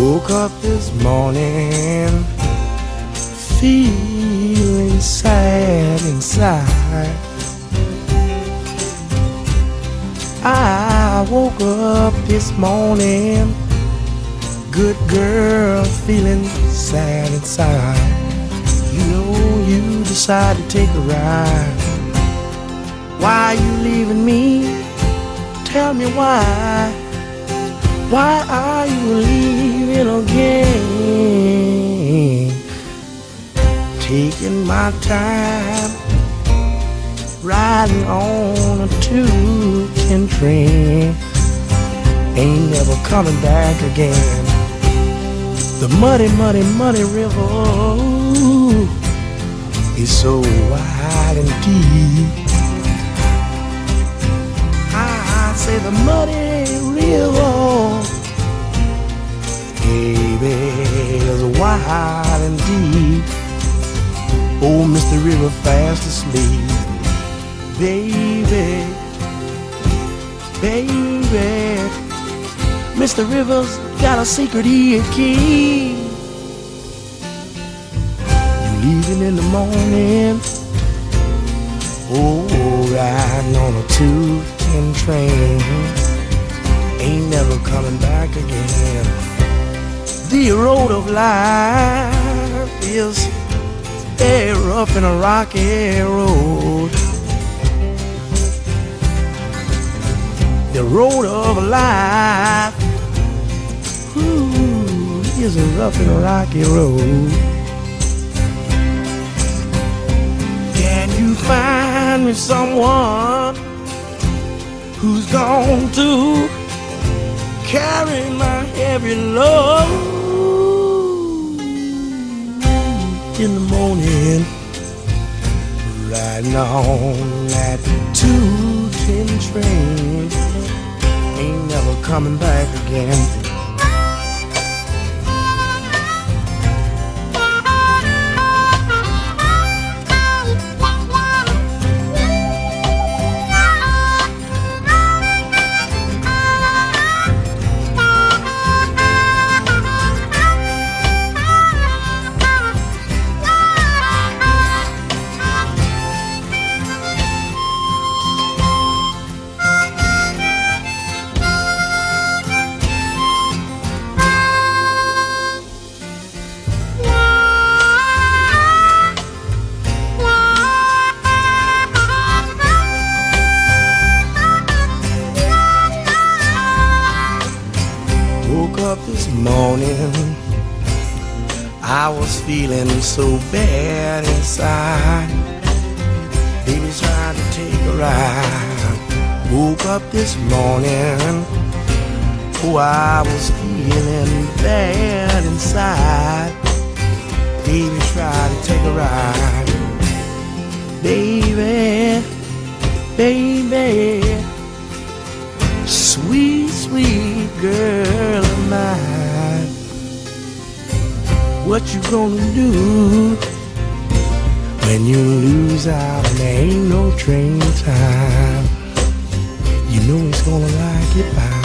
Woke up this morning feeling sad inside. I woke up this morning, good girl, feeling sad inside. You know you decide to take a ride. Why you leaving me? Tell me why. Why are you leaving again? Taking my time, riding on a 210 train, ain't never coming back again. The muddy, muddy, muddy river is so wide and deep. I say the muddy river, baby, is wide and deep. Oh, Mr. River fast asleep. Baby, baby, Mr. River's got a secret he can keep. You leaving in the morning, oh, riding on a 210 train, ain't never coming back again. The road of life is a rough and a rocky road. The road of life, ooh, is a rough and a rocky road. Can you find me someone who's going to carry my heavy load in the morning, riding on that 210 train, ain't never coming back again. Woke up this morning, I was feeling so bad inside. Baby tried to take a ride. Woke up this morning, oh, I was feeling bad inside. Baby tried to take a ride. Baby, baby, sweet, sweet girl of mine, what you gonna do when you lose out and there ain't no train time? You know it's gonna like it by